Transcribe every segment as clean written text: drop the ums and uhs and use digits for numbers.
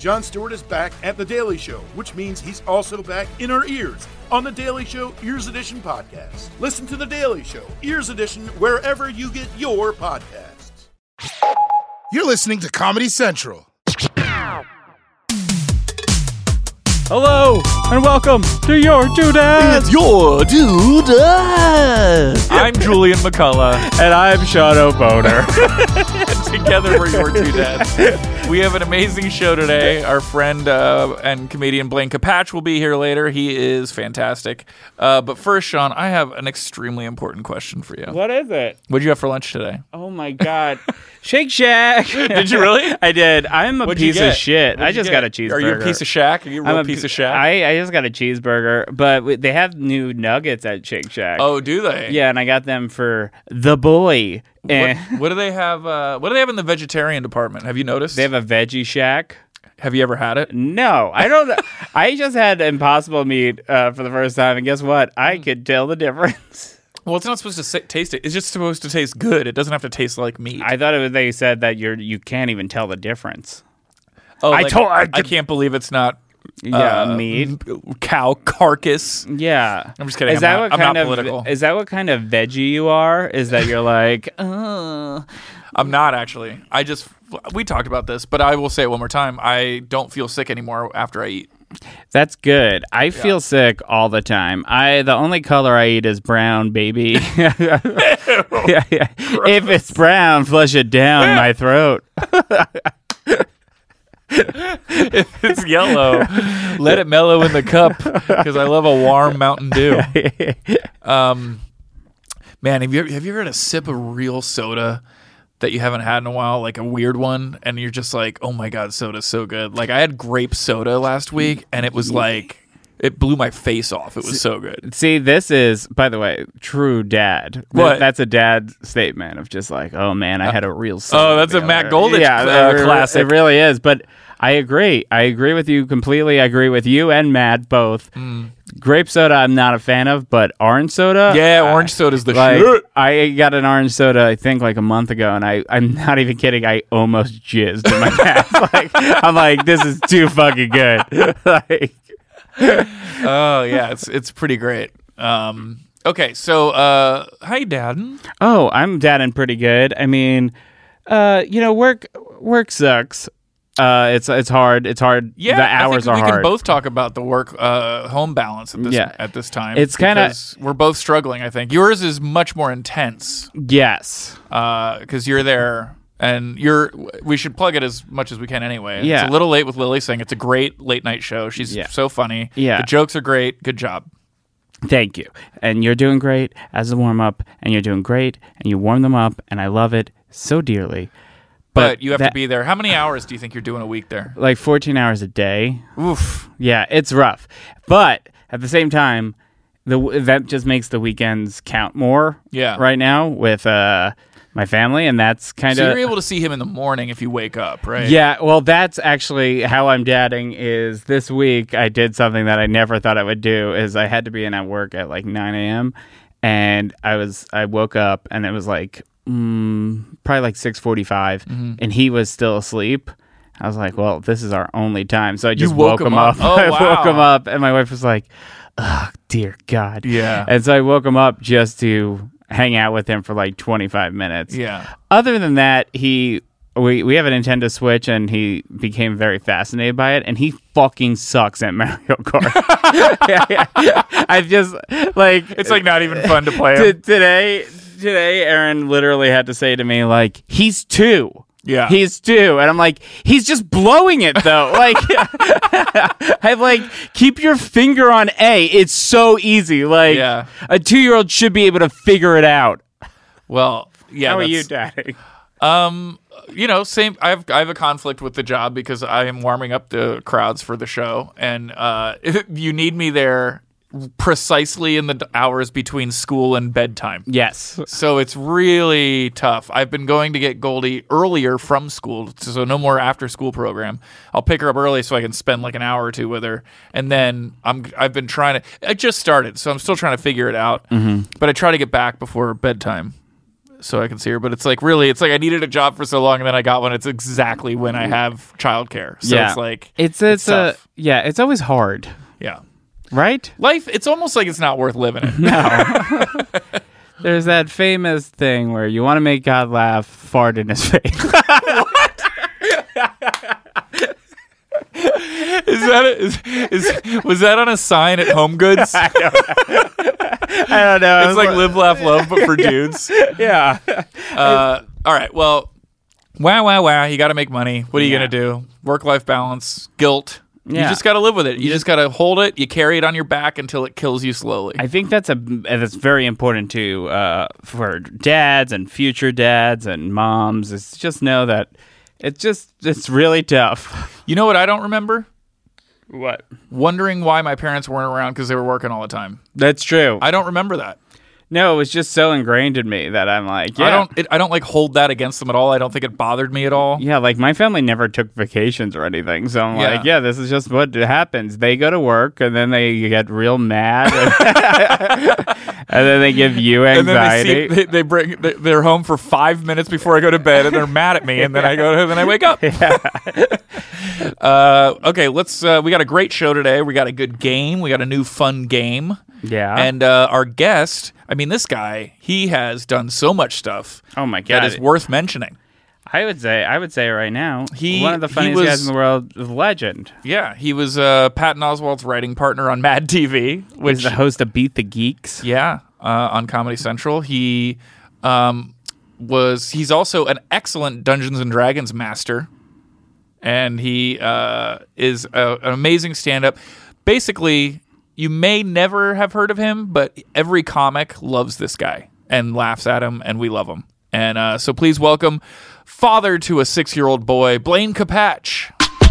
Jon Stewart is back at The Daily Show, which means he's also back in our ears on The Daily Show Ears Edition podcast. Listen to The Daily Show Ears Edition wherever you get your podcasts. You're listening to Comedy Central. Hello, and welcome to Your Dude-Dad. It's Your Dude-Dad. I'm Julian McCullough. And I'm Sean O'Boner. Together we're Your Dude-Dad. We have an amazing show today. Our friend and comedian Blaine Capatch will be here later. He is fantastic. But first, Sean, I have an extremely important question for you. What is it? What'd you have for lunch today? Oh my God. Shake Shack. Did you really? I did. I'm a piece of shit. I just got a cheeseburger. Are you a piece of Shack? Are you a real piece of Shack? I just got a cheeseburger, but they have new nuggets at Shake Shack. Oh, do they? Yeah, and I got them for the boy. What do they have? What do they have in the vegetarian department? Have you noticed? They have a veggie shack. Have you ever had it? No, I don't. I just had Impossible Meat for the first time, and guess what? I could tell the difference. Well, it's not supposed to taste it. It's just supposed to taste good. It doesn't have to taste like meat. I thought they said that you can't even tell the difference. Oh, I can't believe it's not. Meat, cow carcass. Yeah, I'm just kidding. I'm not political. Is that what kind of veggie you are? Is that you're like, I'm not actually. We talked about this, but I will say it one more time. I don't feel sick anymore after I eat. That's good. I feel sick all the time. The only color I eat is brown, baby. If it's brown, flush it down my throat. If it's yellow, let it mellow in the cup because I love a warm Mountain Dew. Man, have you ever had a sip of real soda that you haven't had in a while, like a weird one, and you're just like, oh my God, soda's so good. Like I had grape soda last week, and it was like, it blew my face off. It was so good. See, this is, by the way, true dad. What? That's a dad statement of just like, oh man, I had a real soda. Oh, that's a Matt Goldich classic. It really is, but I agree. I agree with you completely. I agree with you and Matt both. Grape soda I'm not a fan of, but orange soda? Yeah, orange soda's the shit. I got an orange soda, I think, like a month ago, and I'm not even kidding. I almost jizzed in my mouth. I'm like, this is too fucking good. Oh, yeah, it's pretty great. Okay, so how you dadding? Oh, I'm dadding pretty good. I mean, work sucks. It's hard. It's hard. Yeah, the hours are hard. We can both talk about the work home balance at this time. It's kind of, we're both struggling. I think yours is much more intense. Yes, because you're there, and we should plug it as much as we can anyway. Yeah. It's a little late with Lily saying it's a great late night show. She's so funny. Yeah, the jokes are great. Good job. Thank you. And you're doing great as a warm up, and you're doing great, and you warm them up, and I love it so dearly. But you have to be there. How many hours do you think you're doing a week there? Like 14 hours a day. Oof. Yeah, it's rough. But at the same time, that just makes the weekends count more. Yeah. Right now with my family, and that's kind of. So you're able to see him in the morning if you wake up, right? Yeah. Well, that's actually how I'm dadding. Is this week I did something that I never thought I would do. Is I had to be in at work at like 9 a.m. and I woke up and it was like. Probably like 6:45, and he was still asleep. I was like, well, this is our only time. So I just woke him up. Oh, I wow. woke him up, and my wife was like, oh, dear God. Yeah. And so I woke him up just to hang out with him for like 25 minutes. Yeah. Other than that, we have a Nintendo Switch, and he became very fascinated by it, and he fucking sucks at Mario Kart. I just, like... It's like not even fun to play him. Today, Aaron literally had to say to me, like, he's 2. Yeah. He's 2. And I'm like, he's just blowing it, though. Like, I'm like, keep your finger on A. It's so easy. Like, a 2-year-old should be able to figure it out. Well, yeah. How are you, Daddy? Same. I have a conflict with the job because I am warming up the crowds for the show. And you need me there precisely in the hours between school and bedtime. Yes. So it's really tough. I've been going to get Goldie earlier from school, so no more after school program. I'll pick her up early so I can spend like an hour or two with her. And then I've been trying to, I just started, so I'm still trying to figure it out. Mm-hmm. But I try to get back before bedtime. so I can see her. But it's like I needed a job for so long, and then I got one. It's exactly when I have childcare. So it's like it's tough. it's always hard, Yeah. right? Life, it's almost like it's not worth living it. No. There's that famous thing where you want to make God laugh, fart in his face. Was that on a sign at Home Goods? I don't know. It's like Live, Laugh, Love, but for dudes. Yeah. All right. Well, wow. You got to make money. What are you going to do? Work-life balance, guilt. Yeah. You just got to live with it. You just got to hold it. You carry it on your back until it kills you slowly. I think that's very important too for dads and future dads and moms. Is just know that it's really tough. You know what I don't remember? What? Wondering why my parents weren't around because they were working all the time. That's true. I don't remember that. No, it was just so ingrained in me that I'm like, yeah. I don't like hold that against them at all. I don't think it bothered me at all. Yeah, like my family never took vacations or anything. So I'm like, yeah, this is just what happens. They go to work and then they get real mad and then they give you anxiety. And then they're home for 5 minutes before I go to bed and they're mad at me and then I wake up. Yeah. Okay, we got a great show today. We got a good game. We got a new fun game. Yeah. And our guest, this guy, he has done so much stuff. Oh my God. That is worth mentioning. I would say right now, one of the funniest guys in the world, a legend. Yeah, he was Patton Oswalt's writing partner on Mad TV. He's the host of Beat the Geeks. Yeah, on Comedy Central. He's also an excellent Dungeons and Dragons master. And he is an amazing stand-up. Basically, you may never have heard of him, but every comic loves this guy and laughs at him, and we love him. And so please welcome father to a 6-year-old boy, Blaine Capatch.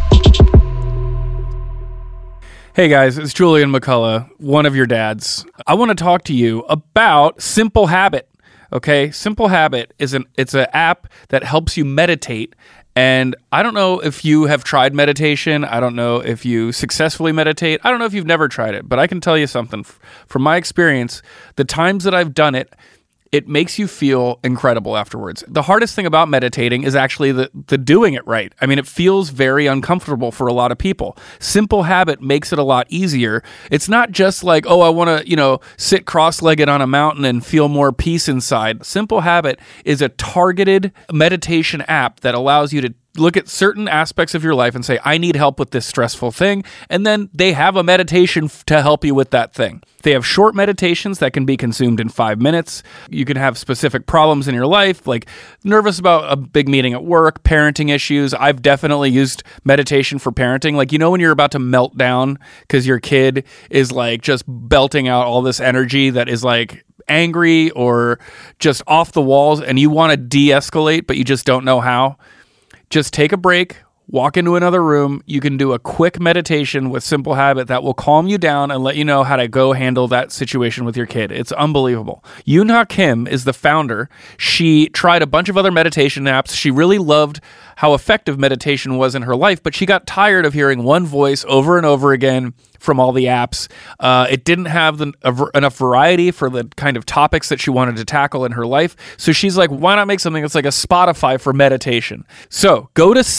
Hey guys, it's Julian McCullough, one of your dads. I want to talk to you about Simple Habit. Okay, Simple Habit it's an app that helps you meditate. And I don't know if you have tried meditation. I don't know if you successfully meditate. I don't know if you've never tried it, but I can tell you something. From my experience, the times that I've done it, it makes you feel incredible afterwards. The hardest thing about meditating is actually the doing it right. It feels very uncomfortable for a lot of people. Simple Habit makes it a lot easier. It's not just like, I want to, sit cross-legged on a mountain and feel more peace inside. Simple Habit is a targeted meditation app that allows you to look at certain aspects of your life and say, I need help with this stressful thing. And then they have a meditation to help you with that thing. They have short meditations that can be consumed in 5 minutes. You can have specific problems in your life, like nervous about a big meeting at work, parenting issues. I've definitely used meditation for parenting. Like, when you're about to melt down because your kid is like just belting out all this energy that is like angry or just off the walls and you want to de-escalate, but you just don't know how. Just take a break, walk into another room. You can do a quick meditation with Simple Habit that will calm you down and let you know how to go handle that situation with your kid. It's unbelievable. Yoon-Ha Kim is the founder. She tried a bunch of other meditation apps. She really loved how effective meditation was in her life, but she got tired of hearing one voice over and over again from all the apps. It didn't have enough variety for the kind of topics that she wanted to tackle in her life. So she's like, why not make something that's like a Spotify for meditation? So go to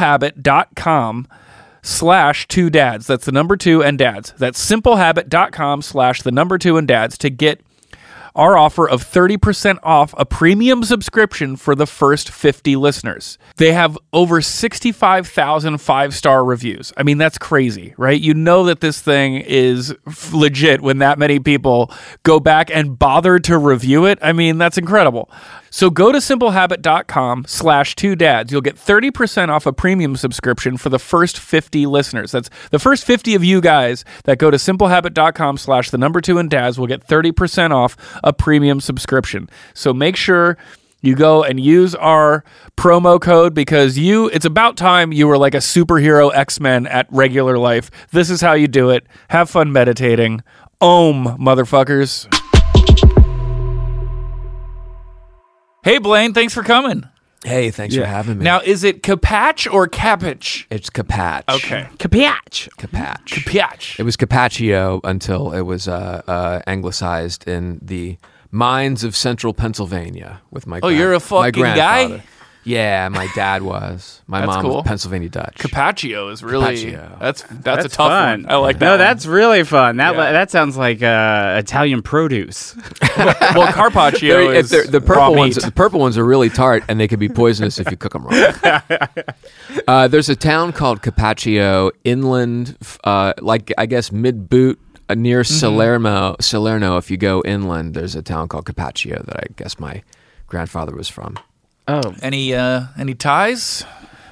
simplehabit.com/2dads. That's the number 2 and dads. That's simplehabit.com/2 and dads to get our offer of 30% off a premium subscription for the first 50 listeners. They have over 65,000 5-star reviews. That's crazy, right? You know that this thing is legit when that many people go back and bother to review it. That's incredible. So go to simplehabit.com/2dads. You'll get 30% off a premium subscription for the first 50 listeners. That's the first 50 of you guys that go to simplehabit.com/2 and dads will get 30% off a premium subscription. So make sure you go and use our promo code because it's about time you were like a superhero X-Men at regular life. This is how you do it. Have fun meditating. Om, motherfuckers. Hey, Blaine, thanks for coming. Hey, thanks for having me. Now, is it Capatch or Capitch? It's Capatch. Okay. Capatch. Capatch. It was Capaccio until it was anglicized in the Mines of Central Pennsylvania with my. Oh, you're a my fucking grandfather. guy? Yeah, my dad was. My That's mom cool. was Pennsylvania Dutch. Carpaccio is really Carpaccio. that's a tough fun. one. I like that. No, one. that's really fun. Yeah. That sounds like Italian produce. well, carpaccio is The raw purple ones. meat. The purple ones are really tart, and they can be poisonous if you cook them wrong. There's a town called Carpaccio inland, like I guess mid-boot near Salerno. Salerno. If you go inland, there's a town called Carpaccio that I guess my grandfather was from. Oh, Any ties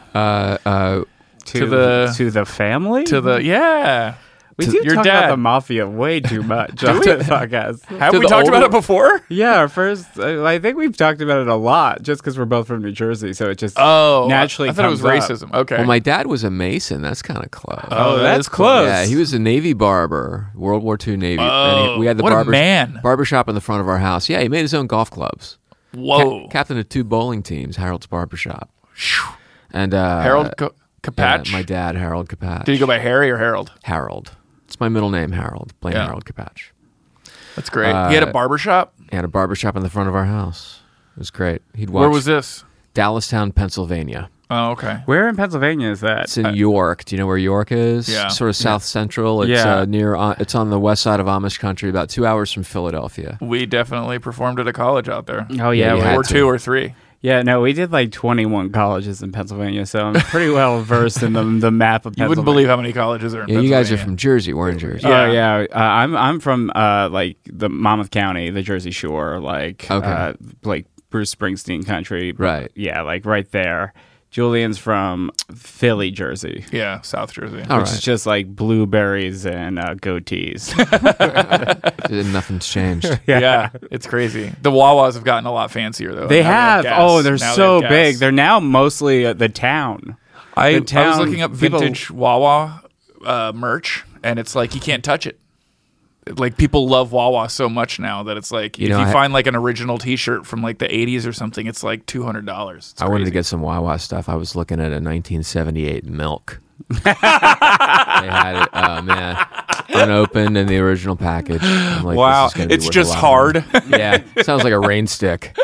to the family. yeah. We to do your talk dad. about the mafia way too much on the podcast. Have To we the talked about older- it before? Yeah, our first. I think we've talked about it a lot, just because we're both from New Jersey, so it just Oh, naturally. I thought it was comes up. racism. Okay. Well, my dad was a Mason. That's kind of close. Oh, that that's is cool. close. Yeah, he was a Navy barber, World War II Navy. Oh, we had the what a man. barbershop in the front of our house. Yeah, he made his own golf clubs. Whoa. Captain of 2 bowling teams, Harold's Barbershop. And Harold Capatch. my dad, Harold Capatch. Did you go by Harry or Harold? Harold. It's my middle name, Harold. Plain Yeah. Harold Capatch. That's great. He had a barbershop? He had a barbershop in the front of our house. It was great. He'd watch Where was this? Dallastown, Pennsylvania. Oh, okay. Where in Pennsylvania is that? It's in York. Do you know where York is? Yeah. Sort of south central. It's Yeah. near. It's on the west side of Amish country, about 2 hours from Philadelphia. We definitely performed at a college out there. Oh yeah, you we- had Or to. 2 or 3. yeah. No, we did like 21 colleges in Pennsylvania, so I'm pretty well versed in the map of Pennsylvania. You wouldn't believe how many colleges are in Yeah, you guys are Pennsylvania. from Jersey. We're in Jersey. Yeah. Oh yeah, I'm from like the Monmouth County, the Jersey Shore, like Okay. like Bruce Springsteen country. Right. Yeah, like right there. Julian's from Philly, Jersey, Yeah, South Jersey. All which is right. just like blueberries and goatees. Nothing's changed. Yeah, it's crazy. The Wawas have gotten a lot fancier though. They Now have. gas. Oh, they're Now they so have gas. big. They're now mostly the town. I the was town looking up people- vintage Wawa merch, and it's like you can't touch it. Like people love Wawa so much now that it's like You if know, you I- Find like an original T-shirt from like the '80s or something, it's like $200. I wanted to get some Wawa stuff. I was looking at a 1978 milk. They had it, man, unopened in the original package. I'm like, Wow, this is gonna be it's worth a just lot of hard. money. Yeah, sounds like a rain stick.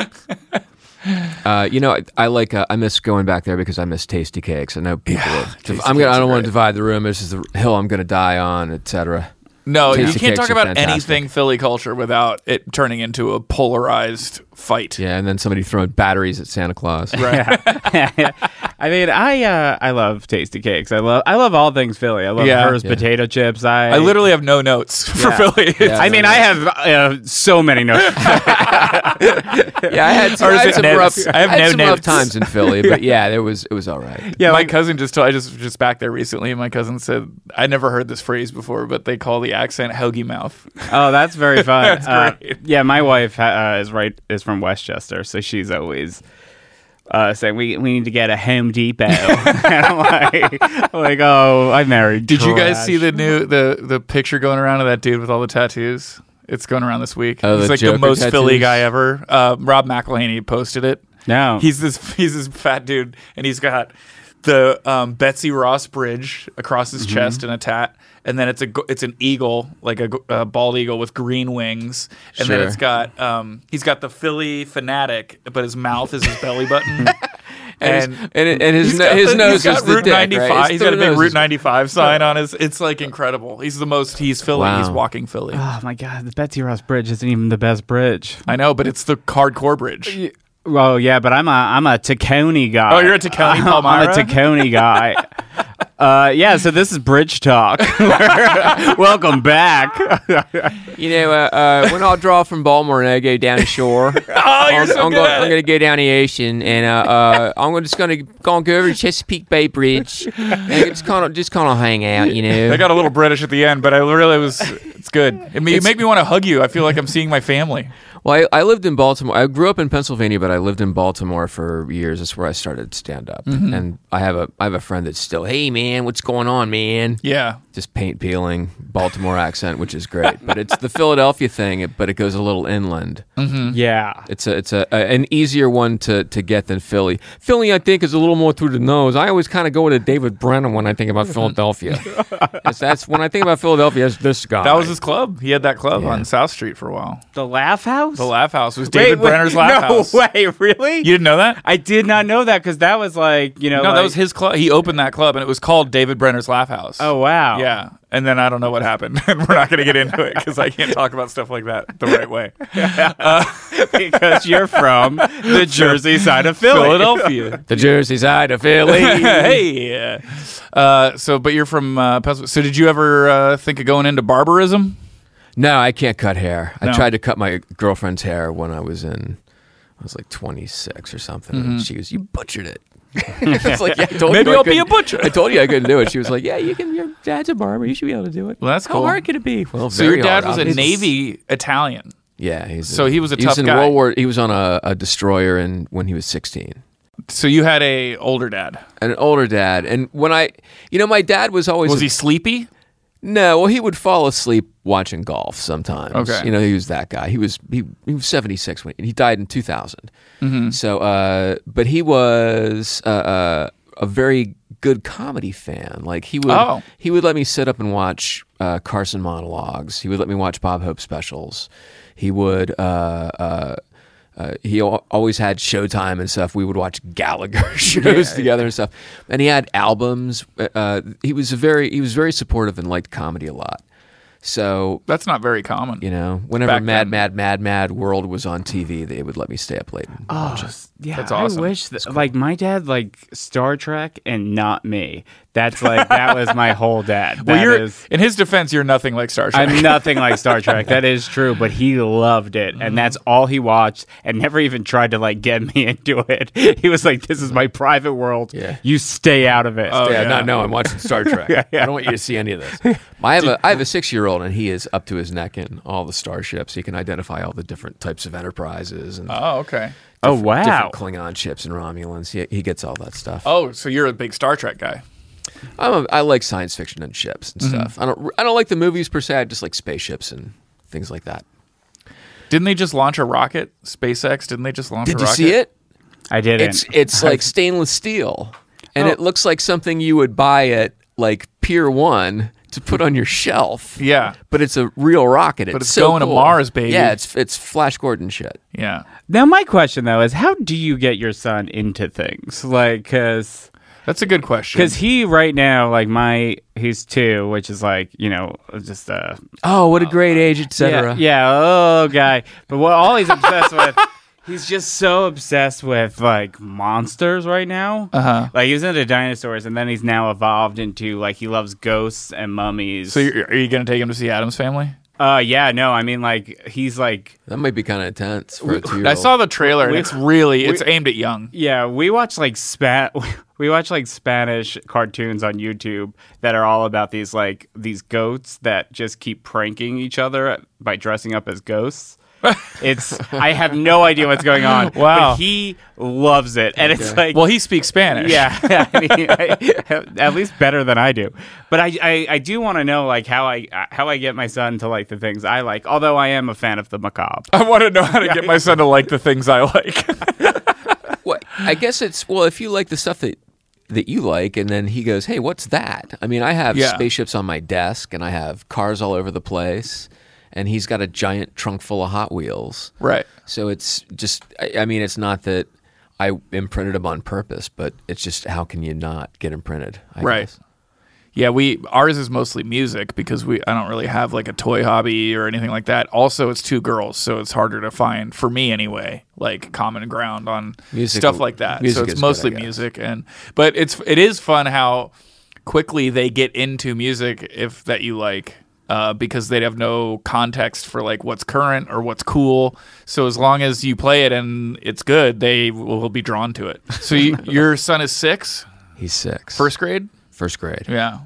I miss going back there because I miss tasty cakes. I know people. Tasty I Cakes don't are want great. to divide the room. This is the hill I'm going to die on, etc. No, you Tasty can't cakes talk are about fantastic. anything Philly culture without it turning into a polarized fight. Yeah, and then somebody throwing batteries at Santa Claus. Right. I mean, I love tasty cakes. I love all things Philly. I love Yeah. hers potato chips. I literally have no notes for Yeah. Philly. Yeah. I mean, I have so many notes. Yeah, I had Or is I had it some notes? rough. I have no some rough notes. times in Philly, but yeah, it was all right. Yeah, my like- cousin just told, I just back there recently, and my cousin said, I never heard this phrase before, but they call the accent hoagie mouth. Oh, that's very fun. That's great. Yeah, my wife is from Westchester, so she's always saying we need to get a Home Depot. And I'm like, oh, I married. Did you guys trash. see the new the picture going around of that dude with all the tattoos? It's going around this week. Oh, He's the like the Joker most Philly tattoos? guy ever. Rob McElhaney posted it. No, He's this fat dude, and he's got the Betsy Ross Bridge across his chest and a tat, and then it's an eagle, like a bald eagle with green wings, and then Sure. it's got he's got the Philly fanatic, but his mouth is his belly button. And his He's got his the- nose he's got is the Route dick, 95. right? He's got a big nose Route is- 95 sign on his. It's like incredible. He's Philly. Wow. He's walking Philly. Oh my God, the Betsy Ross Bridge isn't even the best bridge. I know, but it's the hardcore bridge. Well, yeah, but I'm a Tacony guy. Oh, you're a Tacony I'm Palmyra? a Tacony guy. Yeah, so this is Bridge Talk. Welcome back. You know, when I draw from Baltimore and I go down the shore, Oh, you're so good. I'm going to go down the ocean, and I'm just going to go over to Chesapeake Bay Bridge, and just kind of hang out, you know. They got a little British at the end, but it's good. You make me want to hug you. I feel like I'm seeing my family. Well, I lived in Baltimore. I grew up in Pennsylvania, but I lived in Baltimore for years. That's where I started stand up, and I have a friend that's still, hey man, what's going on, man? Yeah. Just paint peeling Baltimore accent, which is great. But it's the Philadelphia thing, but it goes a little inland. Yeah. It's an easier one to get than Philly. Philly, I think, is a little more through the nose. I always kind of go to David Brennan when I think about Philadelphia. That's when I think about Philadelphia. It's this guy. That was his club. He had that club on South Street for a while. The Laugh House? The Laugh House was David Brenner's Laugh House. No way, really? You didn't know that? I did not know that because that was like, No, that was his club. He opened that club, and it was called David Brenner's Laugh House. Oh, wow. Yeah. And then I don't know what happened. And we're not going to get into it because I can't talk about stuff like that the right way. Because you're from the Jersey side of Philadelphia. the Jersey side of Philly. Hey. But you're from Pennsylvania. So did you ever think of going into barbarism? No, I can't cut hair. No. I tried to cut my girlfriend's hair when I was like 26 or something. And she was, you butchered it. It's like, yeah, I told Maybe you I I'll be couldn't- a butcher. I told you I couldn't do it. She was like, yeah, you can. Your dad's a barber. You should be able to do it. Well, that's How cool. hard could it be? Well, So your very dad hard, was a obviously. Navy Italian. Yeah, he was a He was tough in guy. World War. He was on a destroyer when he was 16. So you had a older dad. An older dad, and when my dad was always Was he sleepy? No, well, he would fall asleep watching golf sometimes. Okay. He was that guy. He was 76 when he died in 2000. So, but he was a very good comedy fan. Like he would let me sit up and watch Carson monologues. He would let me watch Bob Hope specials. He would. He always had Showtime and stuff. We would watch Gallagher shows together and stuff. And he had albums. He was very supportive and liked comedy a lot. So That's not very common. whenever Back Mad World was on TV, they would let me stay up late and watch it. Yeah, That's awesome. I wish that, like, my dad liked Star Trek and not me. That's like, that was my whole dad. Well, in his defense, you're nothing like Star Trek. I'm nothing like Star Trek. That is true, but he loved it, and that's all he watched, and never even tried to like get me into it. He was like, "This is my private world. Yeah. You stay out of it." Oh, yeah. No, I'm watching Star Trek. I don't want you to see any of this. I have a 6-year-old, and he is up to his neck in all the starships. He can identify all the different types of enterprises and Oh, okay. Oh, wow. different Klingon ships and Romulans. He gets all that stuff. Oh, so you're a big Star Trek guy. I like science fiction and ships and stuff. I don't like the movies per se. I just like spaceships and things like that. Didn't they just launch a rocket? SpaceX, didn't they just launch a Did you rocket? see it? I didn't. It's like stainless steel, and it looks like something you would buy at like Pier 1 to put on your shelf. Yeah. But it's a real rocket. But it's so going to cool. Mars, baby. Yeah, it's Flash Gordon shit. Yeah. Now, my question though is, how do you get your son into things? Like, because That's a good question. he right now, like he's 2, which is like, just Oh, what a great age, etc. yeah, guy. But all he's obsessed with, he's just so obsessed with like monsters right now. Like he was into dinosaurs, and then he's now evolved into like he loves ghosts and mummies. So are you going to take him to see Addams Family? Yeah, no, I mean like he's like. That might be kind of intense for a 2-year-old. I saw the trailer, and it's aimed at young. Yeah, we watch like Spanish cartoons on YouTube that are all about these goats that just keep pranking each other by dressing up as ghosts. I have no idea what's going on. Wow. But he loves it, and it's like, Well, he speaks Spanish. yeah, I mean, at least better than I do. But I do want to know like how I get my son to like the things I like. Although I am a fan of the macabre. I want to know how to get my son to like the things I like. Well, I guess if you like the stuff that you like, and then he goes, hey, what's that? I mean, I have spaceships on my desk, and I have cars all over the place, and he's got a giant trunk full of Hot Wheels. Right. So it's just, I mean, it's not that I imprinted them on purpose, but it's just, how can you not get imprinted? I guess. Yeah, ours is mostly music because I don't really have like a toy hobby or anything like that. Also, it's 2 girls, so it's harder to find, for me anyway, like common ground on stuff like that. So it's mostly music, but it is fun how quickly they get into music that you like. Because they'd have no context for like what's current or what's cool. So as long as you play it and it's good, they will be drawn to it. So your son is 6? He's 6. First grade? First grade. Yeah.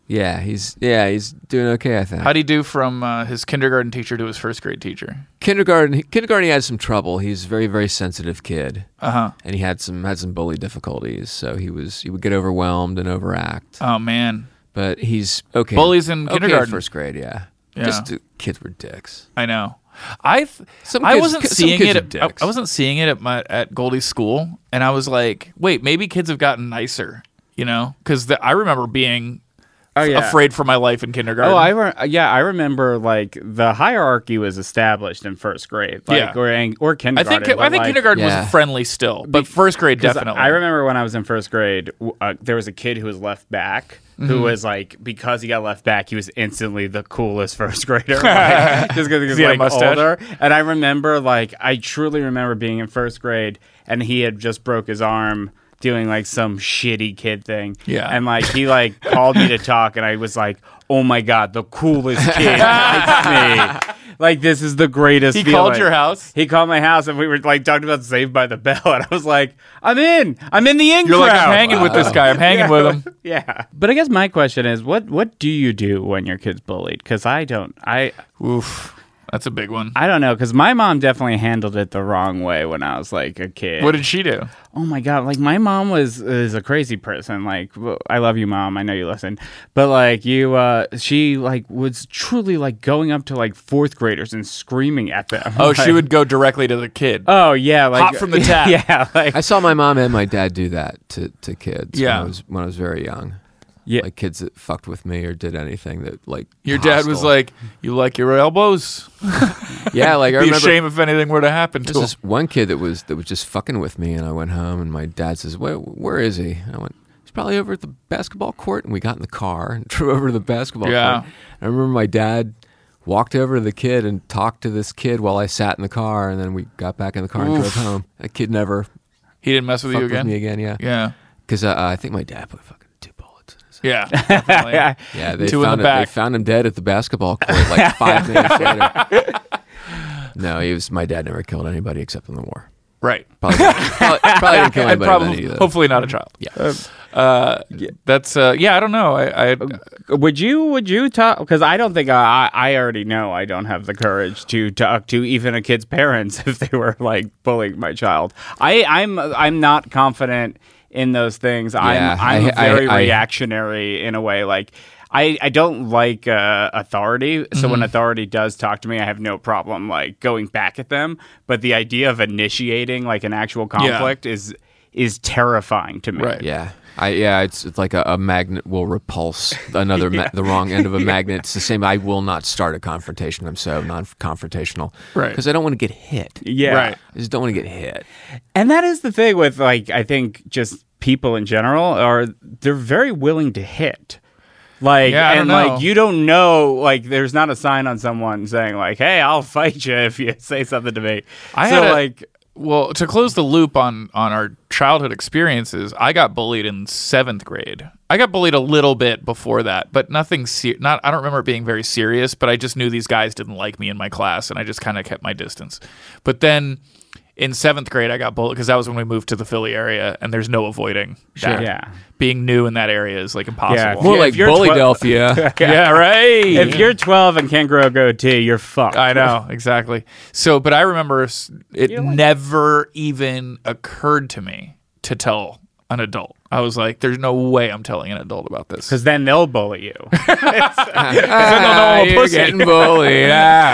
Yeah, he's doing okay, I think. How'd he do from his kindergarten teacher to his first grade teacher? Kindergarten, he had some trouble. He's a very, very sensitive kid. Uh-huh. And he had some bully difficulties, so he would get overwhelmed and overact. Oh, man. But he's okay. Bullies in kindergarten. First grade, yeah. Yeah. Just kids were dicks. I know. I wasn't seeing it. I wasn't seeing it at Goldie's school, and I was like, "Wait, maybe kids have gotten nicer." You know, because I remember being afraid for my life in kindergarten. Oh, I remember like the hierarchy was established in first grade, like or kindergarten. I think kindergarten was friendly still, but first grade definitely. I remember when I was in first grade, there was a kid who was left back. Who was like, because he got left back, he was instantly the coolest first grader. Like, just because he was like older. And I remember, like, I truly remember being in first grade and he had just broke his arm doing like some shitty kid thing. Yeah. And like he like called me to talk and I was like, oh my God, the coolest kid likes me. Like, this is the greatest feeling. He called your house? He called my house, and we were, like, talking about Saved by the Bell, and I was like, I'm in the in You're crowd. Like, I'm hanging with this guy. I'm hanging with him. Yeah. But I guess my question is, what do you do when your kid's bullied? Because Oof. That's a big one. I don't know, because my mom definitely handled it the wrong way when I was, like, a kid. What did she do? Oh, my God. Like, my mom is a crazy person. Like, I love you, Mom. I know you listen. But, like, she, like, was truly, like, going up to, like, fourth graders and screaming at them. Oh, like, she would go directly to the kid. Oh, yeah. Like, hot from the tap. Yeah. Like, I saw my mom and my dad do that to kids when I was very young. Yeah. Like kids that fucked with me or did anything that like your hostile. Dad was like, "You like your elbows?" Yeah, like I be remember. ashamed if anything were to happen to him. There's this one kid that was just fucking with me, and I went home, and my dad says, "Where is he?" And I went, "He's probably over at the basketball court." And we got in the car and drove over to the basketball court. I remember my dad walked over to the kid and talked to this kid while I sat in the car, and then we got back in the car and drove home. That kid never. He didn't mess with you again. With me again, yeah. Yeah. Because I think my dad put fucking 2 bullets in his head. Yeah, definitely. Yeah, they 2 in the back. They found him dead at the basketball court like 5 minutes later. No, my dad never killed anybody except in the war. Right. Probably didn't kill anybody then either. Hopefully not a child. Yeah. That's I don't know. Would you talk? Because I don't think I already know I don't have the courage to talk to even a kid's parents if they were like bullying my child. I'm not confident in those things. I'm very reactionary in a way. Like I don't like authority. So when authority does talk to me, I have no problem like going back at them. But the idea of initiating like an actual conflict is terrifying to me. Right. Yeah. It's like a magnet will repulse another the wrong end of a magnet. It's the same. I will not start a confrontation. I'm so non-confrontational, right? Because I don't want to get hit. Yeah, right. I just don't want to get hit. And that is the thing with like I think just people in general they're very willing to hit. Like and like you don't know like there's not a sign on someone saying like, "Hey, I'll fight you if you say something to me." Well, to close the loop on our childhood experiences, I got bullied in 7th grade. I got bullied a little bit before that, but nothing I don't remember it being very serious, but I just knew these guys didn't like me in my class, and I just kind of kept my distance. But then in 7th grade, I got bullied because that was when we moved to the Philly area, and there's no avoiding that. Yeah. Being new in that area is like impossible. Yeah, More like Bullydelphia. Yeah, right. If you're 12 and can't grow a goatee, you're fucked. I know, exactly. So, but I remember it never even occurred to me to tell an adult. I was like, there's no way I'm telling an adult about this. Because then they'll bully you. You're getting bullied.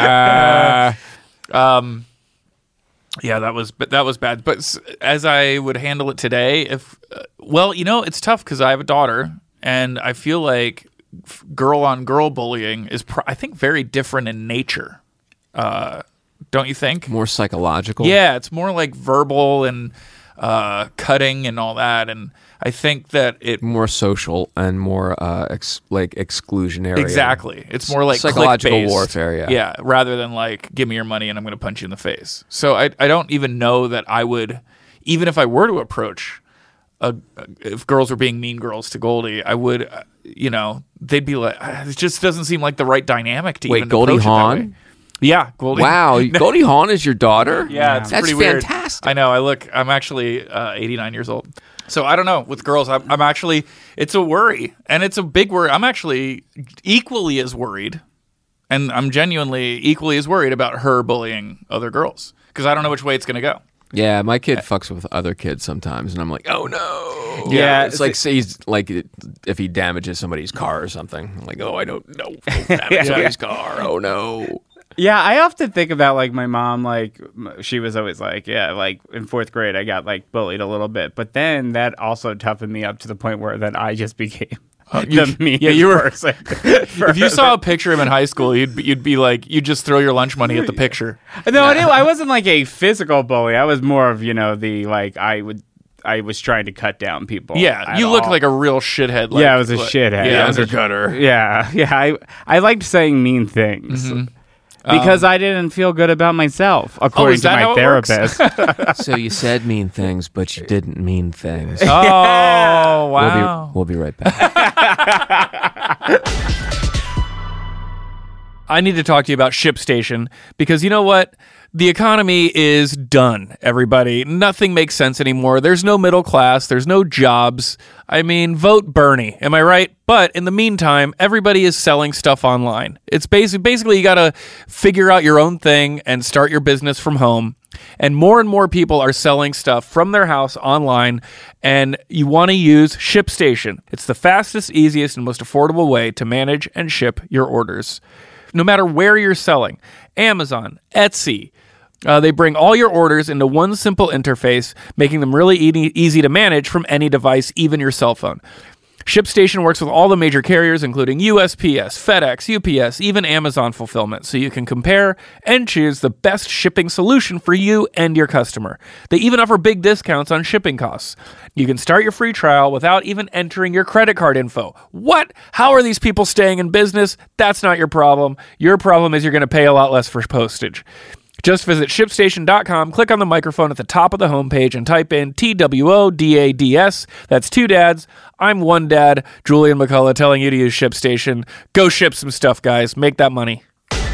Yeah, that was bad. But as I would handle it today, it's tough because I have a daughter, and I feel like girl-on-girl bullying is, I think, very different in nature. Don't you think? More psychological. Yeah, it's more like verbal and cutting and all that, and I think that it more social and more exclusionary. Exactly, it's more like psychological click-based. warfare. Yeah, rather than like give me your money and I'm going to punch you in the face. So I don't even know that I would, even if I were to approach, if girls were being mean girls to Goldie, I would, they'd be like, it just doesn't seem like the right dynamic to even Goldie approach Hawn? it that way. Yeah, Goldie. Wow, Goldie Hawn is your daughter? Yeah, it's that's pretty weird. Fantastic. I know. I'm actually 89 years old. So I don't know. With girls, I'm actually, it's a worry, and it's a big worry. I'm actually equally as worried, and I'm genuinely equally as worried about her bullying other girls because I don't know which way it's going to go. Yeah, my kid fucks with other kids sometimes, and I'm like, oh no. Yeah, it's like, say he's like, if he damages somebody's car or something, I'm like, oh, I don't know. Don't damage somebody's car. Oh no. Yeah, I often think about like my mom, like she was always like, yeah, like in 4th grade, I got like bullied a little bit, but then that also toughened me up to the point where then I just became the meanest person. If you saw a picture of him in high school, you'd be like, you'd just throw your lunch money at the picture. No, I wasn't like a physical bully. I was more of, the like I was trying to cut down people. Yeah, you looked like a real shithead. I was a shithead. Yeah, I was undercutter. Yeah. I liked saying mean things. Because I didn't feel good about myself, according to my therapist. So you said mean things, but you didn't mean things. Oh, wow. We'll be right back. I need to talk to you about ShipStation because you know what? The economy is done, everybody. Nothing makes sense anymore. There's no middle class. There's no jobs. I mean, vote Bernie. Am I right? But in the meantime, everybody is selling stuff online. It's basically you got to figure out your own thing and start your business from home. And more people are selling stuff from their house online, and you want to use ShipStation. It's the fastest, easiest, and most affordable way to manage and ship your orders. No matter where you're selling, Amazon, Etsy, they bring all your orders into one simple interface, making them really easy to manage from any device, even your cell phone. ShipStation works with all the major carriers, including USPS, FedEx, UPS, even Amazon Fulfillment, so you can compare and choose the best shipping solution for you and your customer. They even offer big discounts on shipping costs. You can start your free trial without even entering your credit card info. What? How are these people staying in business? That's not your problem. Your problem is you're going to pay a lot less for postage. Just visit ShipStation.com, click on the microphone at the top of the homepage, and type in TWODADS. That's 2 dads. I'm 1 dad, Julian McCullough, telling you to use ShipStation. Go ship some stuff, guys. Make that money.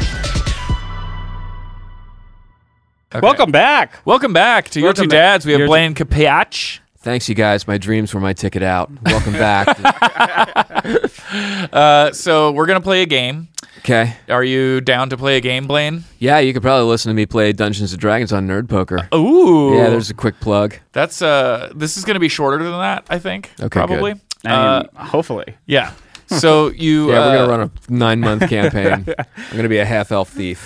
Okay. Welcome back. Welcome back to Your 2 Dads. We have Blaine Capatch. Thanks, you guys. My dreams were my ticket out. Welcome back. So we're going to play a game. Okay. Are you down to play a game, Blaine? Yeah, you could probably listen to me play Dungeons & Dragons on Nerd Poker. Ooh. Yeah, there's a quick plug. That's this is going to be shorter than that, I think. Okay, probably. good. Hopefully. Yeah. So you Yeah, we're going to run a 9-month campaign. I'm going to be a half-elf thief.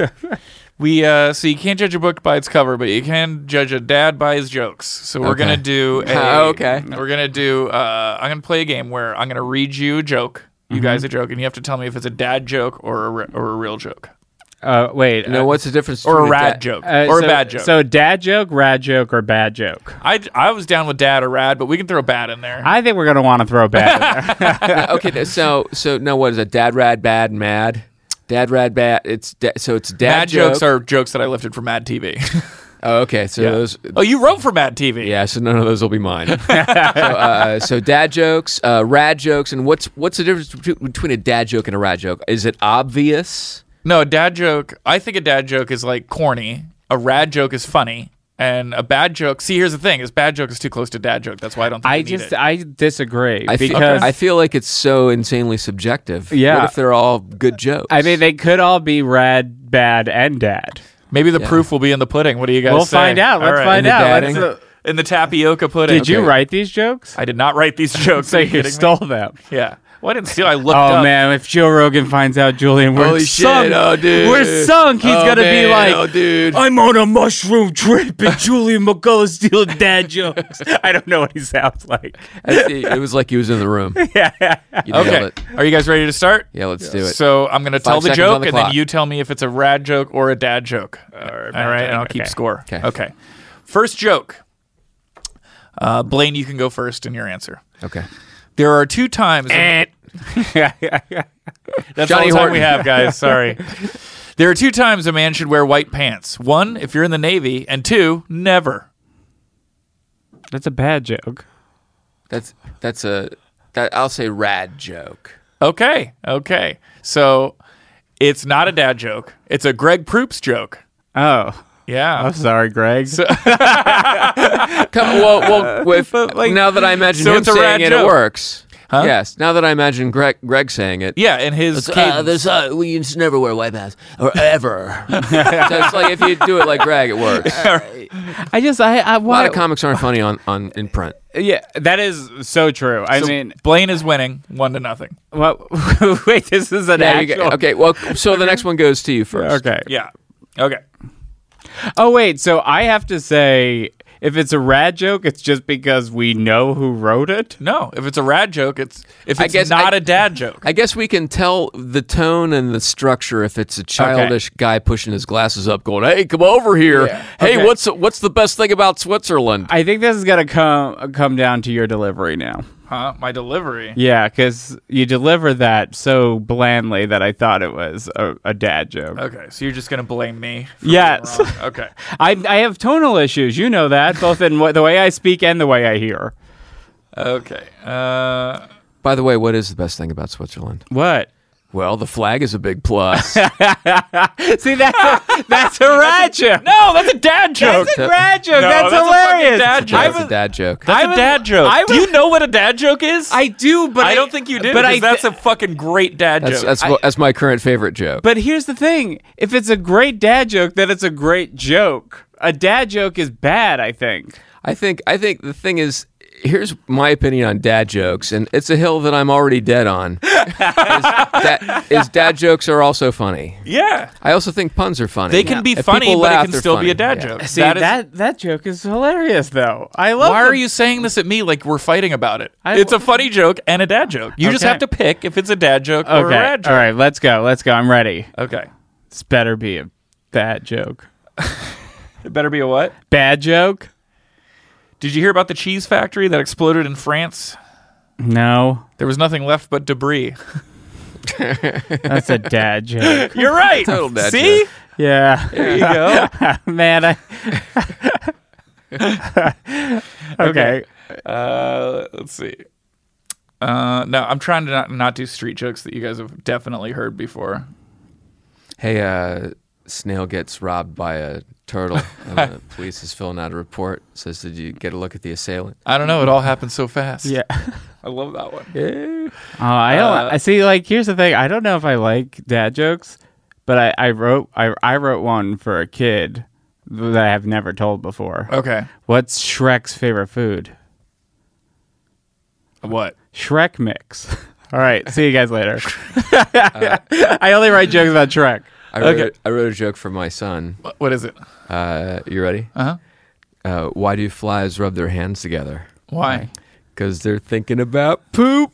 So you can't judge a book by its cover, but you can judge a dad by his jokes. So we're going to do okay. We're going to do I'm going to play a game where I'm going to read you a joke. You guys a joke, and you have to tell me if it's a dad joke or a real joke. Wait. No, what's the difference Or between a rad joke. Or so, a bad joke. So dad joke, rad joke, or bad joke? I was down with dad or rad, but we can throw bad in there. I think we're going to want to throw bad in there. Okay, so now what is it? Dad, rad, bad, mad? Dad, rad, bad. So it's dad Mad joke. jokes are jokes that I lifted from Mad TV. Oh, okay. So those. Oh, you wrote for Mad TV. Yeah, so none of those will be mine. So dad jokes, rad jokes, and what's the difference between a dad joke and a rad joke? Is it obvious? No, a dad joke. I think a dad joke is like corny. A rad joke is funny. And a bad joke. See, here's the thing: is bad joke is too close to dad joke. That's why I don't think I disagree I feel like it's so insanely subjective. Yeah. What if they're all good jokes? I mean, they could all be rad, bad, and dad. maybe the proof will be in the pudding. What do you guys say? We'll find out. All Let's right. find out. In the tapioca pudding. Did you write these jokes? I did not write these jokes. So Are you you kidding stole me? them. Yeah. Well, I didn't steal. I looked up. Oh man, if Joe Rogan finds out Julian, we're Holy sunk. shit, oh, dude. We're sunk. He's gonna be like, oh, dude. I'm on a mushroom trip and Julian McCullough stealing dad jokes. I don't know what he sounds like. It was like he was in the room. Yeah. You nailed Okay. it. Are you guys ready to start? Yeah, let's do it. So I'm going to tell 5 the seconds on joke, the and then clock. you tell me if it's a rad joke or a dad joke. All right, and I'll keep Okay. score. Okay. First joke. Blaine, you can go first in your answer. Okay. There are 2 times. That's Johnny all the time Horton. we have, guys. Sorry. There are 2 times a man should wear white pants. 1, if you're in the Navy, and 2, never. That's a bad joke. I'll say rad joke. Okay. So it's not a dad joke. It's a Greg Proops joke. Oh. Yeah. I'm sorry, Greg. Well, now that I imagine So him it's a rad saying it, joke. it works. Huh? Yes. Now that I imagine Greg saying it. Yeah, and his cadence. We just never wear white pants or ever. So it's like if you do it like Greg, it works. A lot of comics aren't funny on in print. Yeah, that is so true. I mean, Blaine is winning 1-0. well, wait, this is an actual. Okay. Well, so the next one goes to you first. Okay. Yeah. Okay. Oh wait, so I have to say, if it's a rad joke, it's just because we know who wrote it. No, if it's a rad joke, it's guess not a dad joke. I guess we can tell the tone and the structure if it's a childish guy pushing his glasses up, going, "Hey, come over here. Yeah. Hey, Okay. what's the best thing about Switzerland?" I think this is gonna come down to your delivery now. Huh? My delivery. Yeah, because you deliver that so blandly that I thought it was a dad joke. Okay, so you're just gonna blame me? For Yes. being wrong. Okay. I have tonal issues. You know that, both in the way I speak and the way I hear. Okay. By the way, what is the best thing about Switzerland? What? Well, the flag is a big plus. See, that's a rad joke. No, that's a dad joke. That's a rad joke. No, that's that's a fucking hilarious. dad joke. That's a dad joke. That's a dad joke. Do you know what a dad joke is? I do, but I don't think you do. But Because that's a fucking great dad joke. That's my current favorite joke. But here's the thing: if it's a great dad joke, then it's a great joke. A dad joke is bad, I think. I think the thing is, here's my opinion on dad jokes, and it's a hill that I'm already dead on. is dad jokes are also funny. Yeah. I also think puns are funny. They can be If funny, people but it laugh, can they're still be a funny. dad Yeah. joke. See, That is- that joke is hilarious, though. I love. Why are you saying this at me like we're fighting about it? It's a funny joke and a dad joke. You just Okay. have to pick if it's a dad joke or a Okay, rad joke. all right, let's go. I'm ready. Okay. This better be a bad joke. It better be a what? Bad joke? Did you hear about the cheese factory that exploded in France? No, There was nothing left but debris. that's a dad joke. You're right. Total dad See? joke. Yeah, There you go. man. Okay. Let's see. No, I'm trying to not do street jokes that you guys have definitely heard before. Hey, snail gets robbed by a turtle, and the police is filling out a report. Says, "Did you get a look at the assailant?" I don't know. It all happened so fast. Yeah. I love that one. I don't. I see. Like, here's the thing. I don't know if I like dad jokes, but I wrote one for a kid that I have never told before. Okay. What's Shrek's favorite food? What? Shrek mix. All right. See you guys later. I only write jokes about Shrek. I wrote a joke for my son. What is it? You ready? Uh-huh. Why do flies rub their hands together? Why? Because they're thinking about poop.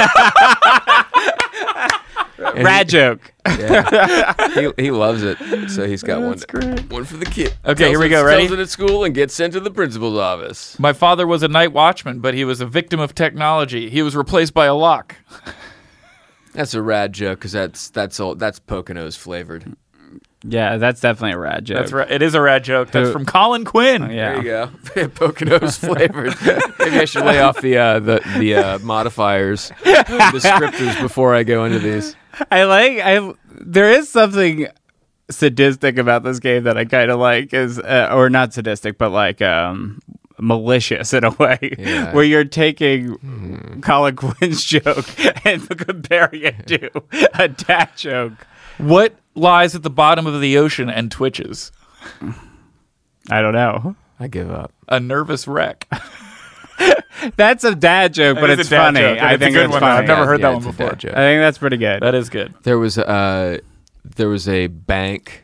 Rad joke. Yeah. he loves it. So he's got one for the kid. Okay, here we go. Ready? Tells it at school and gets sent to the principal's office. My father was a night watchman, but he was a victim of technology. He was replaced by a lock. That's a rad joke because that's Poconos flavored. Yeah, that's definitely a rad joke. That's right. It is a rad joke. That's from Colin Quinn. Yeah. There you go. Poconos flavored. Maybe I should lay off the modifiers, the descriptors before I go into these. There is something sadistic about this game that I kind of like, is or not sadistic, but like malicious in a way, where you're taking Colin Quinn's joke and comparing it to a dad joke. What lies at the bottom of the ocean and twitches? I don't know. I give up. A nervous wreck. That's a dad joke, but It is it's a dad funny. joke, and I it's a think good it's one. funny. I've never heard that one it's a before. dad joke. I think that's pretty good. That is good. There was a bank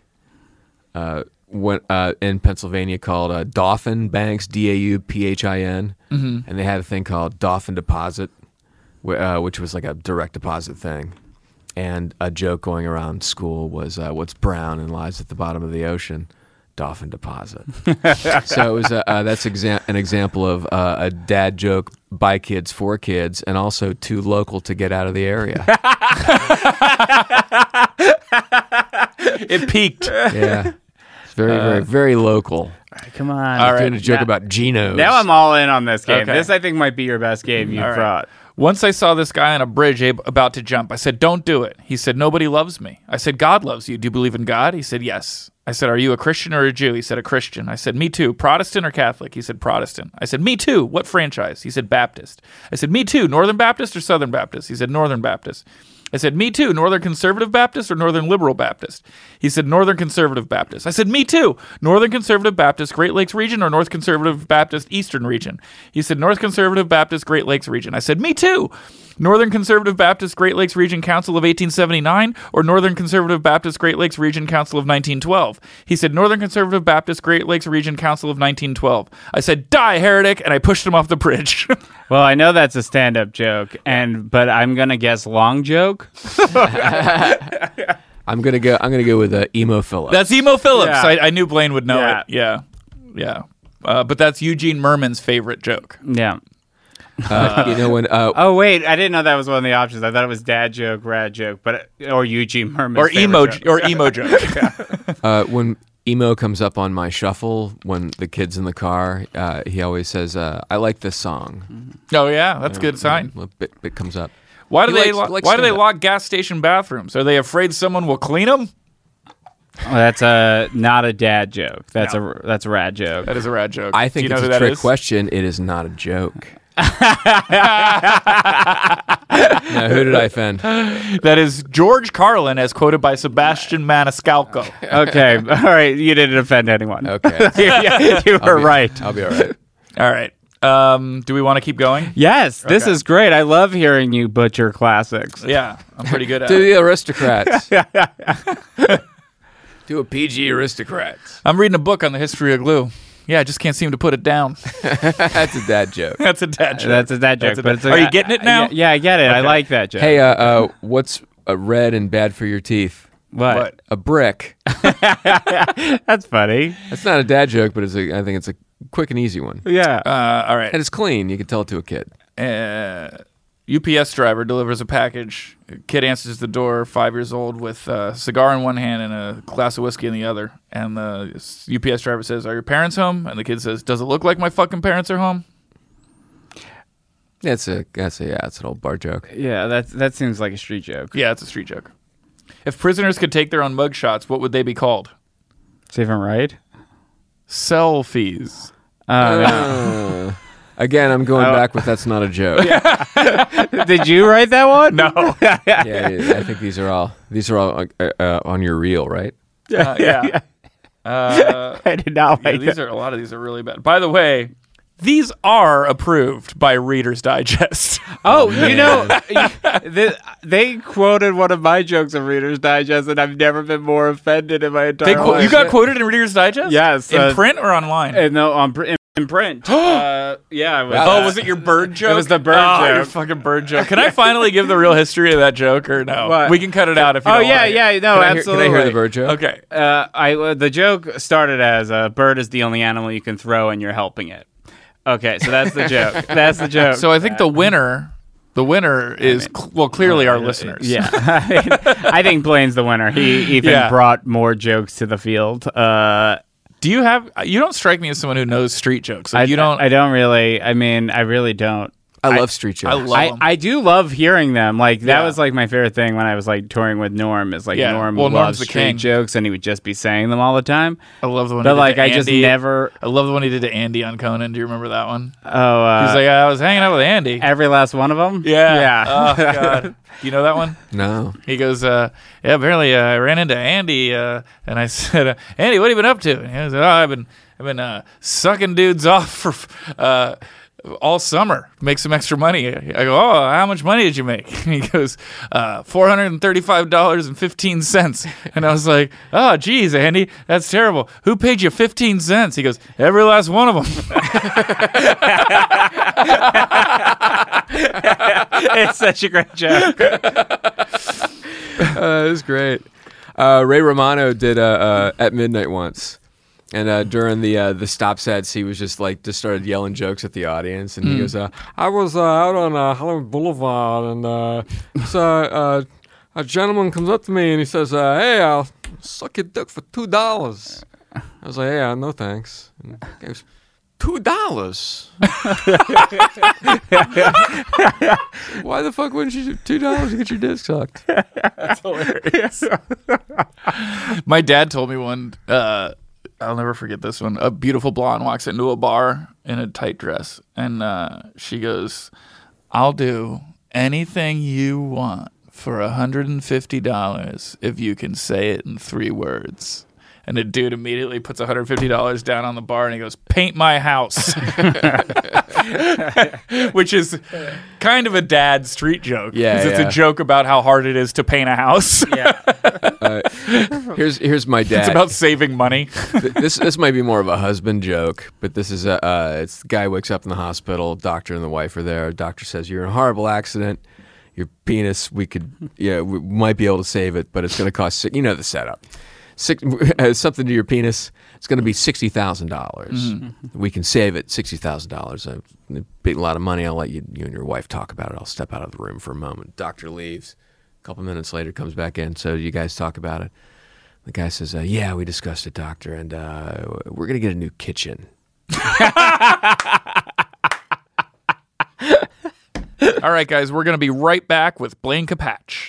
in Pennsylvania called Dauphin Banks, DAUPHIN, and they had a thing called Dauphin Deposit, which was like a direct deposit thing. And a joke going around school was, "What's brown and lies at the bottom of the ocean? Dauphin Deposit." So it was that's an example of a dad joke by kids for kids, and also too local to get out of the area. It peaked. Yeah, it's very, very local. Come on. All right. Doing a joke about Geno's. Now I'm all in on this game. Okay. This, I think, might be your best game you've All right. brought. Once I saw this guy on a bridge about to jump. I said, don't do it. He said, nobody loves me. I said, God loves you. Do you believe in God? He said, yes. I said, are you a Christian or a Jew? He said, a Christian. I said, me too. Protestant or Catholic? He said, Protestant. I said, me too. What franchise? He said, Baptist. I said, me too. Northern Baptist or Southern Baptist? He said, Northern Baptist. I said, me too. Northern Conservative Baptist or Northern Liberal Baptist? He said, Northern Conservative Baptist. I said, me too. Northern Conservative Baptist, Great Lakes region or North Conservative Baptist, Eastern region? He said, North Conservative Baptist, Great Lakes region. I said, me too. Northern Conservative Baptist Great Lakes Region Council of 1879 or Northern Conservative Baptist Great Lakes Region Council of 1912? He said, Northern Conservative Baptist Great Lakes Region Council of 1912. I said, die, heretic, and I pushed him off the bridge. Well, I know that's a stand-up joke, but I'm gonna guess long joke. I'm gonna go with Emo Phillips. That's Emo Phillips. Yeah. I knew Blaine would know Yeah. it. Yeah. But that's Eugene Merman's favorite joke. Yeah. when Oh wait, I didn't know that was one of the options. I thought it was dad joke, rad joke, or Eugene Merman's Or emo favorite joke. when Emo comes up on my shuffle when the kid's in the car, he always says, "I like this song." Oh yeah, that's a good sign. A bit comes up. Why do He they likes why do they stand-up. lock gas station bathrooms? Are they afraid someone will clean them? Well, that's not a dad joke. That's a rad joke. That is a rad joke. I think Do you know it's who a that trick is? question. It is not a joke. Now, who did I offend? That is George Carlin, as quoted by Sebastian Maniscalco. Okay, all right. You didn't offend anyone. Okay, Yeah, you were right. I'll be all right. All right. Do we want to keep going? Yes, this Okay. is great. I love hearing you butcher classics. Yeah, I'm pretty good at Do it. the aristocrats. Do a PG aristocrats. I'm reading a book on the history of glue. Yeah, I just can't seem to put it down. That's a dad joke. That's a dad joke. That's a dad joke. That's a but dad- it's a- Are you getting it now? Yeah, I get it. I like that joke. Hey, what's red and bad for your teeth? what? A brick. That's funny. That's not a dad joke, but I think it's a quick and easy one. Yeah. All right. And it's clean. You can tell it to a kid. UPS driver delivers a package. Kid answers the door, 5 years old, with a cigar in one hand and a glass of whiskey in the other. And the UPS driver says, "Are your parents home?" And the kid says, "Does it look like my fucking parents are home?" It's an old bar joke. Yeah, that seems like a street joke. Yeah, it's a street joke. If prisoners could take their own mug shots, what would they be called? It's even right. Selfies. Again, I'm going back with that's not a joke. Did you write that one? No. Yeah, I think these are all on your reel, right? Yeah. I did not Yeah, like these that. are a lot of these are really bad. By the way, these are approved by Reader's Digest. Oh, you know, they quoted one of my jokes in Reader's Digest, and I've never been more offended in my entire life. You got quoted in Reader's Digest? Yes, In print or online? No, in print. Yeah. It was, Oh, was it your bird joke? It was the bird Your joke. fucking bird joke. Can I finally give the real history of that joke or no? What? We can cut it out if you Oh don't yeah, like it. yeah. No, Can I absolutely. hear the bird joke? Okay. The joke started as a bird is the only animal you can throw, and you're helping it. Okay, so that's the joke. That's the joke. So I think the winner is clearly our listeners. Yeah, I think Blaine's the winner. He even Yeah. brought more jokes to the field. Do you have? You don't strike me as someone who knows street jokes. Like, I you don't. I don't really. I mean, I really don't. I love street jokes. I love them. I do love hearing them. Like that Yeah. was like my favorite thing when I was like touring with Norm. Is like Yeah. Norm Well, Norm's loves the street king. jokes, and he would just be saying them all the time. I love the one. But he did like to I just Andy. never. I love the one he did to Andy on Conan. Do you remember that one? Oh, He was like, I was hanging out with Andy. every last one of them. Yeah. yeah. Oh God. Do you know that one? No. He goes, yeah, apparently I ran into Andy, and I said, Andy, what have you been up to? And he goes, I've been sucking dudes off for all summer, make some extra money. I go, oh, how much money did you make? And he goes, $435.15. And I was like, oh, geez, Andy, that's terrible. Who paid you 15 cents? He goes, every last one of them. It's such a great joke. It was great. Ray Romano did At Midnight once. And during the stop sets, he was just started yelling jokes at the audience. And he goes, I was out on Hollywood Boulevard, and so a gentleman comes up to me and he says, hey, I'll suck your dick for $2. I was like, yeah, no thanks. And he goes, $2. Why the fuck wouldn't you do $2 to get your dick sucked? That's hilarious. My dad told me one, I'll never forget this one. A beautiful blonde walks into a bar in a tight dress, and she goes, I'll do anything you want for $150 if you can say it in 3 words. And the dude immediately puts $150 down on the bar and he goes, paint my house. Which is kind of a dad street joke. Yeah, It's a joke about how hard it is to paint a house. Here's my dad. It's about saving money. This might be more of a husband joke, but this is it's the guy wakes up in the hospital, doctor and the wife are there. Doctor says, you're in a horrible accident. Your penis, we might be able to save it, but it's going to cost, the setup. Something to your penis, it's going to be $60,000. Mm-hmm. We can save it $60,000. A big lot of money. I'll let you and your wife talk about it. I'll step out of the room for a moment. Doctor leaves. A couple minutes later, comes back in. So you guys talk about it. The guy says, "Yeah, we discussed it, doctor, and we're going to get a new kitchen." All right, guys, we're going to be right back with Blaine Capatch.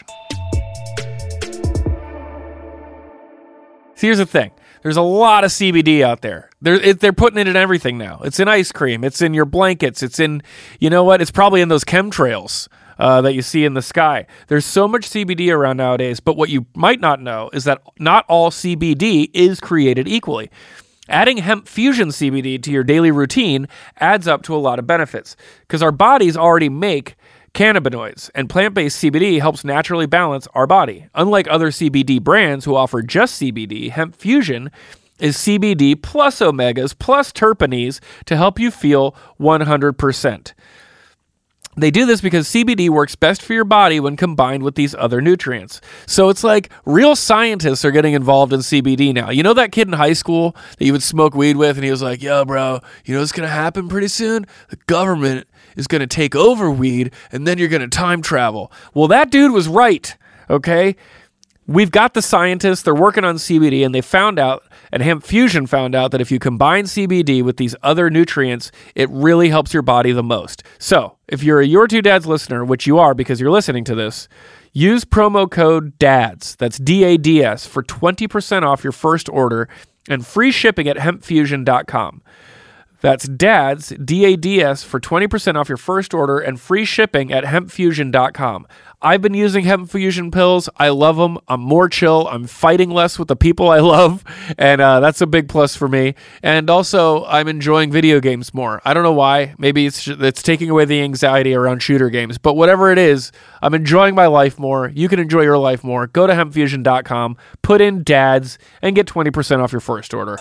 So here's the thing. There's a lot of CBD out there. They're putting it in everything now. It's in ice cream. It's in your blankets. It's in, you know what? It's probably in those chemtrails that you see in the sky. There's so much CBD around nowadays, but what you might not know is that not all CBD is created equally. Adding hemp fusion CBD to your daily routine adds up to a lot of benefits because our bodies already make cannabinoids, and plant-based CBD helps naturally balance our body. Unlike other CBD brands who offer just CBD, Hemp Fusion is CBD plus omegas plus terpenes to help you feel 100%. They do this because CBD works best for your body when combined with these other nutrients. So it's like real scientists are getting involved in CBD now. You know that kid in high school that you would smoke weed with and he was like, yo, bro, you know what's going to happen pretty soon? The government is going to take over weed and then you're going to time travel. Well, that dude was right, okay? We've got the scientists, they're working on CBD, and they found out, and Hemp Fusion found out, that if you combine CBD with these other nutrients, it really helps your body the most. So, if you're a Your Two Dads listener, which you are because you're listening to this, use promo code DADS, that's DADS, for 20% off your first order and free shipping at hempfusion.com. That's DADS, DADS, for 20% off your first order and free shipping at hempfusion.com. I've been using Hemp Fusion pills. I love them. I'm more chill. I'm fighting less with the people I love, and that's a big plus for me. And also, I'm enjoying video games more. I don't know why. Maybe it's taking away the anxiety around shooter games, but whatever it is, I'm enjoying my life more. You can enjoy your life more. Go to hempfusion.com, put in DADS, and get 20% off your first order.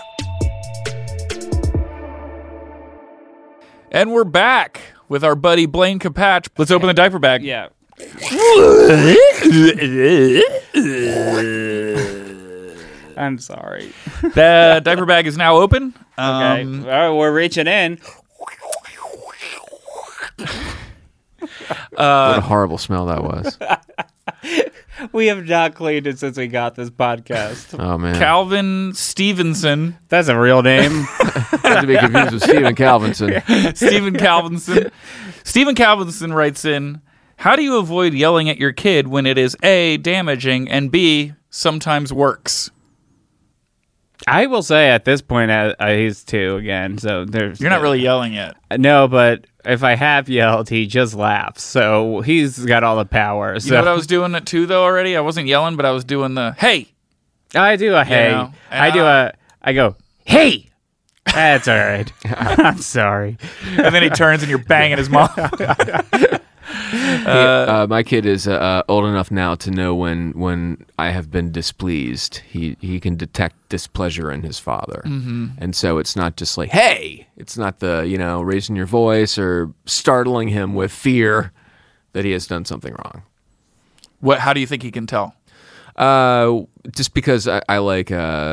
And we're back with our buddy Blaine Capatch. Let's open the diaper bag. Yeah. I'm sorry. The diaper bag is now open. Okay. We're reaching in. What a horrible smell that was. We have not cleaned it since we got this podcast. Oh, man. Calvin Stevenson. That's a real name. Not to be confused with Stephen Calvinson. Stephen Calvinson. Stephen Calvinson writes in, how do you avoid yelling at your kid when it is A, damaging, and B, sometimes works? I will say at this point, he's 2 again, so there's... You're not really yelling yet. No, but if I have yelled, he just laughs, so he's got all the power. So. You know what I was doing at 2, though, already? I wasn't yelling, but I was doing the, hey! I do a hey. You know? I go, hey! That's all right. I'm sorry. And then he turns and you're banging his mom. My kid is old enough now to know when I have been displeased. He can detect displeasure in his father, and so it's not just like, "Hey!" It's not the raising your voice or startling him with fear that he has done something wrong. What? How do you think he can tell? Just because I like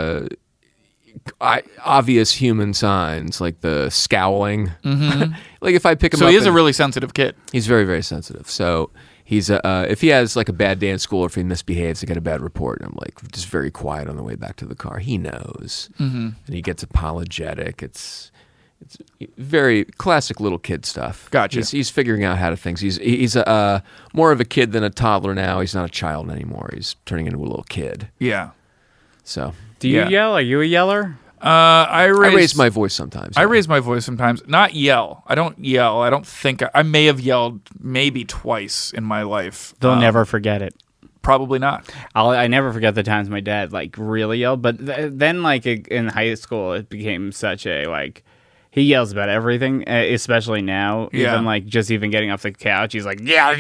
obvious human signs like the scowling. Like if I pick him up, so he is a really sensitive kid. He's very, very sensitive. So he's if he has like a bad day in school or if he misbehaves, I get a bad report, and I'm like just very quiet on the way back to the car. He knows, and he gets apologetic. It's It's very classic little kid stuff. Gotcha. He's figuring out how to things. He's more of a kid than a toddler now. He's not a child anymore. He's turning into a little kid. Yeah. So Do you Yeah. yell? Are you a yeller? I I raise my voice sometimes. I yeah. raise my voice sometimes. Not yell. I don't yell. I don't think I may have yelled maybe twice in my life. They'll never forget it. Probably not. I never forget the times my dad like really yelled, but then like in high school it became such a like he yells about everything, especially now. Yeah. Even like just even getting off the couch, he's like yeah.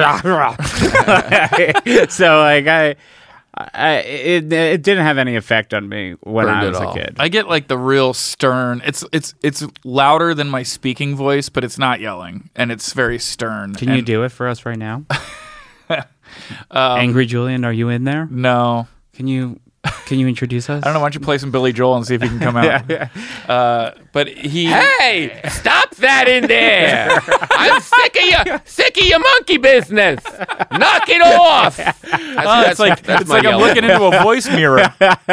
So like it didn't have any effect on me when Burned I it was a all. kid. I get like the real stern. It's louder than my speaking voice, but it's not yelling, and it's very stern. Can you And- do it for us right now? Angry Julian, are you in there? No. Can you introduce us? I don't know. Why don't you play some Billy Joel and see if he can come out? But he. Hey, stop that in there! I'm sick of your monkey business. Knock it off. It's like my I'm yelling. looking into a voice mirror.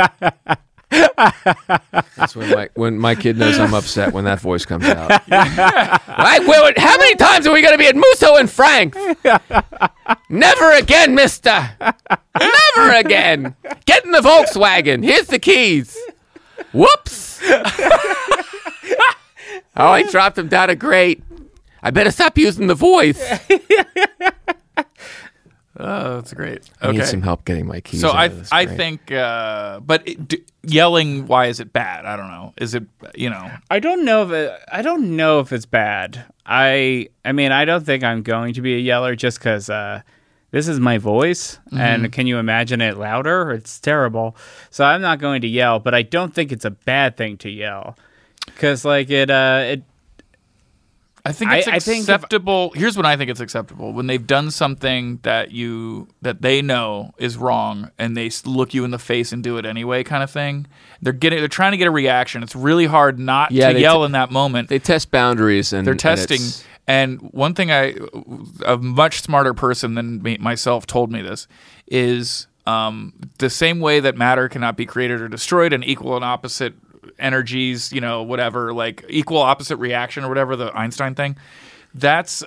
That's when my kid knows I'm upset when that voice comes out. Right, how many times are we going to be at Musso and Frank's? Never again, mister. Never again. Get in the Volkswagen. Here's the keys. Whoops. Oh, I dropped him down a grate. I better stop using the voice. Oh, that's great. I need Okay. some help getting my keys So out of this I grate. think, but yelling, why is it bad? I don't know. Is it, I don't know if it's bad. I mean, I don't think I'm going to be a yeller just because this is my voice, and can you imagine it louder? It's terrible. So I'm not going to yell, but I don't think it's a bad thing to yell because like it I think it's I think if- acceptable. Here's when I think it's acceptable: when they've done something that they know is wrong, and they look you in the face and do it anyway, kind of thing. They're trying to get a reaction. It's really hard not to yell in that moment. They test boundaries and They're and testing. it's- And one thing a much smarter person than myself told me this is the same way that matter cannot be created or destroyed, and equal and opposite energies, whatever, like equal opposite reaction or whatever, the Einstein thing. That's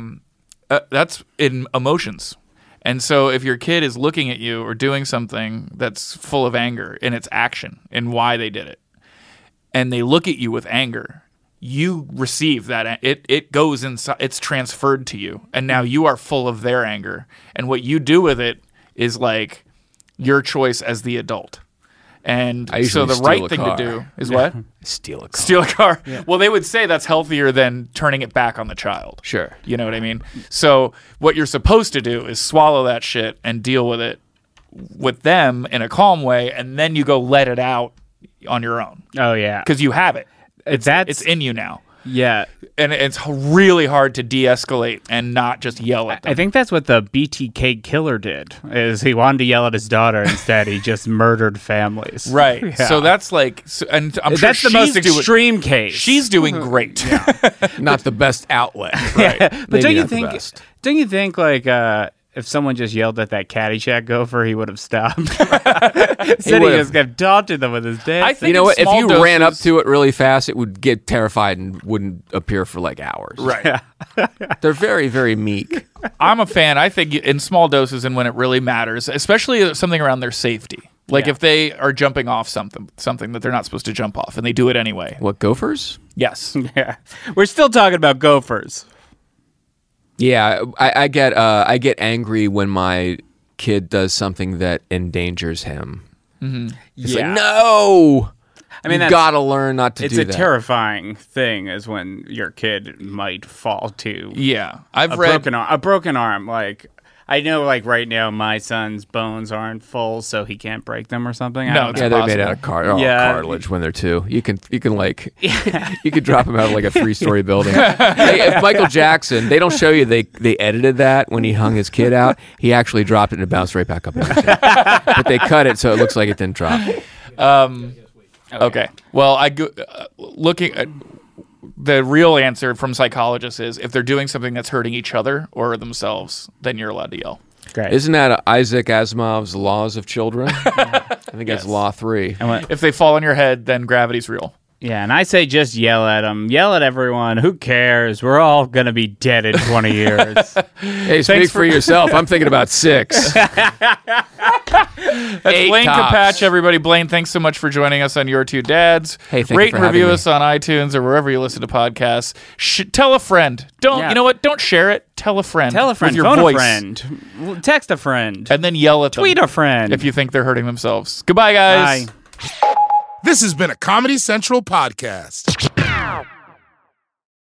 in emotions. And so if your kid is looking at you or doing something that's full of anger in its action and why they did it, and they look at you with anger, you receive that. It goes inside. It's transferred to you, and now you are full of their anger. And what you do with it is like your choice as the adult. And I so usually the steal right a thing car. to do is what? Steal a car. Steal a car. Well, they would say that's healthier than turning it back on the child. Sure. You know what I mean? So what you're supposed to do is swallow that shit and deal with it with them in a calm way, and then you go let it out on your own oh yeah, because you have it. that's It's in you now. yeah. And it's really hard to de-escalate and not just yell at them. I think that's what the BTK killer did. Is he wanted to yell at his daughter instead? He just murdered families. Right. Yeah. So that's like, and I'm sure That's the most she's doing- extreme case. She's doing great. Not the best outlet. Right. but Maybe don't you not the think? best. Don't you think like if someone just yelled at that Caddyshack gopher, he would have stopped? Said he would've. just kept taunting them with his dance. I think You know in what? If small you ran up doses- to it really fast, it would get terrified and wouldn't appear for like hours. Right. They're very, very meek. I'm a fan. I think in small doses and when it really matters, especially something around their safety. Like if they are jumping off something that they're not supposed to jump off, and they do it anyway. What, gophers? Yes. Yeah. We're still talking about gophers. Yeah, I get angry when my kid does something that endangers him. It's like, no. I mean, you that's- gotta learn not to It's do a that. terrifying thing, is when your kid might fall to Yeah. I've a read. broken arm. Like I know, like right now, my son's bones aren't full, so he can't break them or something. I No, don't it's know. Yeah, they're possible. made out of Yeah. cartilage when they're two. You can like you could drop them out of like a 3-story building. Hey, if Michael Jackson, they don't show you they edited that when he hung his kid out. He actually dropped it and it bounced right back up in his head. But they cut it so it looks like it didn't drop. Okay. Well, looking at the real answer from psychologists is if they're doing something that's hurting each other or themselves, then you're allowed to yell. Great. Isn't that Isaac Asimov's Laws of Children? I think that's Law 3. If they fall on your head, then gravity's real. Yeah, and I say just yell at them. Yell at everyone. Who cares? We're all going to be dead in 20 years. Hey, speak for yourself. I'm thinking about 6. That's Blaine Capatch, everybody. Blaine, thanks so much for joining us on Your Two Dads. Hey, thank Rate you for and review having us on iTunes or wherever you listen to podcasts. Tell a friend. You know what? Don't share it. Tell a friend. Tell a friend. With your Phone voice. a friend. Text a friend. And then yell at them. Tweet a friend. If you think they're hurting themselves. Goodbye, guys. Bye. This has been a Comedy Central podcast.